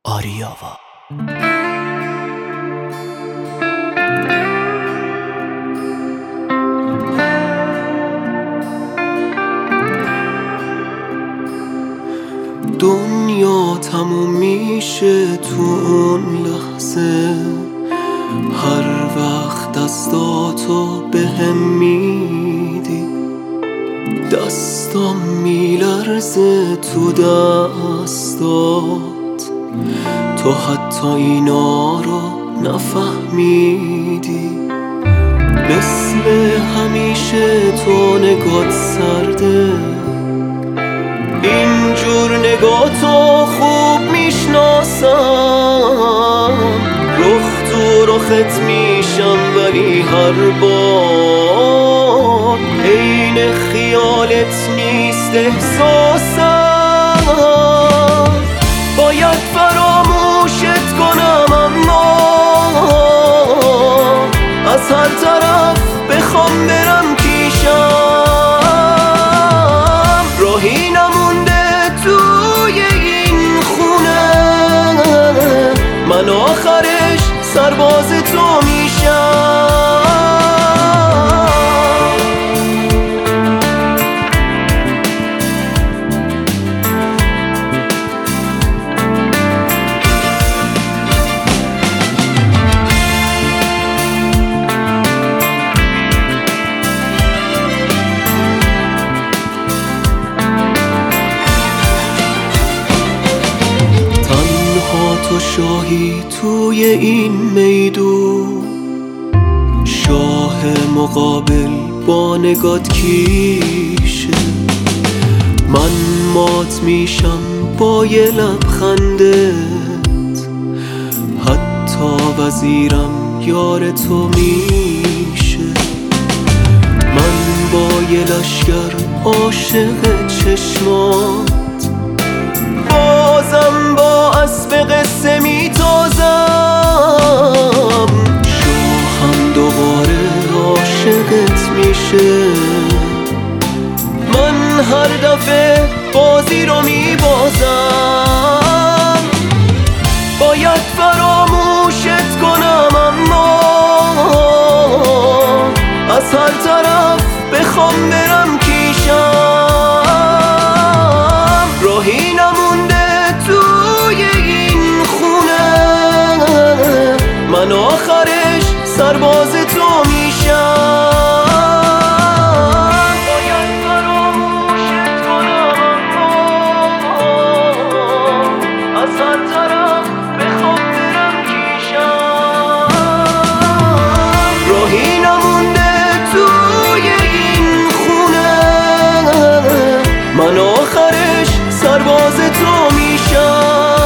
آریاوا. دنیا تموم میشه تو اون لحظه، هر وقت دستاتو بهم میدی، دستام میلرزه تو دستات، تو حتی اینا رو نفهمیدی. مثل همیشه تو نگات سرده، اینجور نگاتو خوب میشناسم، رخ تو رخت میشم ولی هر بار عین خیالت نیست احساسم. باید فراموشت کنم اما از هر طرف بخوام برم پیشم، راهی نمونده توی این خونه، من آخرش سرباز تو میشم. تو شاهی توی این میدون، شاه مقابل با نگات کیشه، من مات میشم با یه لبخندت، حتی وزیرم یار تو میشه، من با یه لشکر عاشق چشمات، بازم با اسب قصه میتازم، شاهم دوباره عاشقت میشه، من هر دفعه بازی رو میبازم. باید فراموشت کنم اما از هر طرف بخوام برم پیشم، راهی نمونده توی این خونه، من آخرش سرباز تو میشم. باید فراموشت کنم اما از هر طرف بخوام برم پیشم، راهی نمونده توی این خونه، من آخرش سرباز تو میشم.